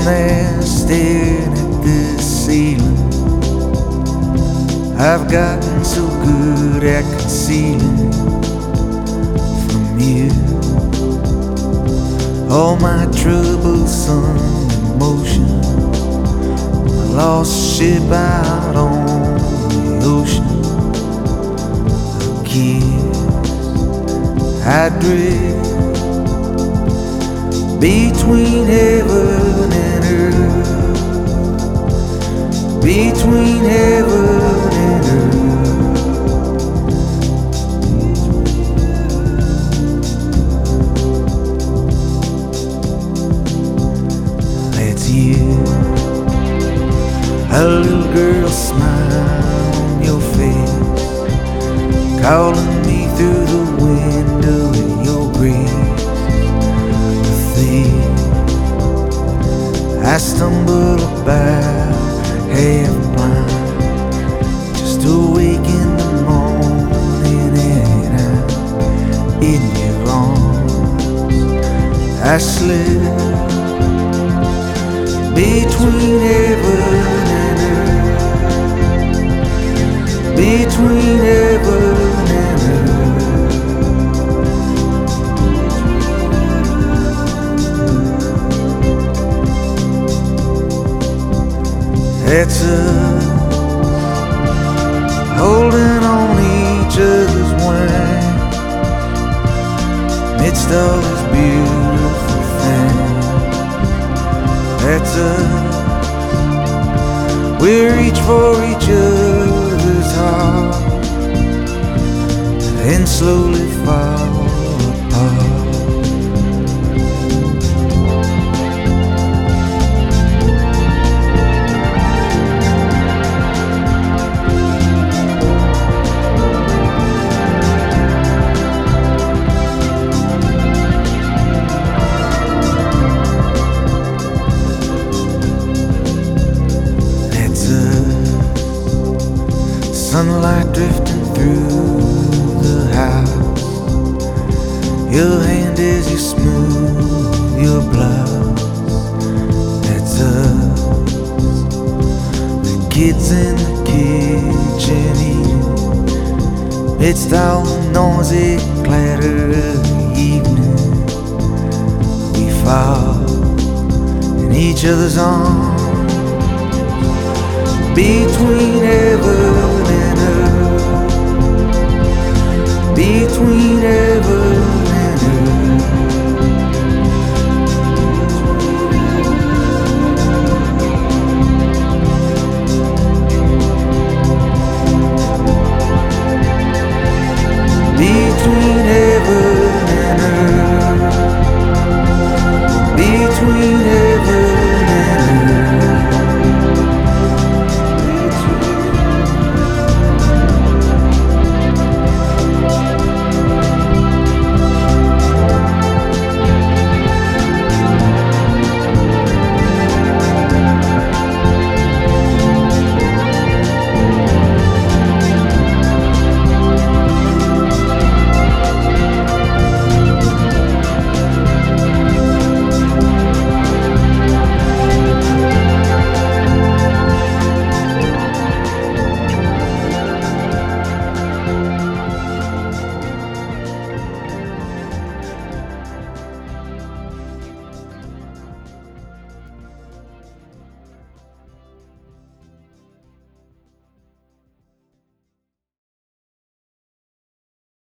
there staring at the ceiling. I've gotten so good at concealing from you all my troublesome emotions. I lost ship out on the ocean. A kiss I drift between heaven and earth, between heaven and earth. That's you, a little girl smile on your face, calling me through the window of your grace. I stumble about half blind, just awake in the morning, and I'm in your arms. I slip between heaven and earth, between heaven and earth. It's us holding on each other's wing amidst all this beautiful thing. That's us. We reach for each other's heart and slowly fall apart. Sunlight drifting through the house, your hand as you smooth your blouse. That's us, the kids in the kitchen eating. It's all the noisy clatter of the evening. We fall in each other's arms, between heaven and earth, between heaven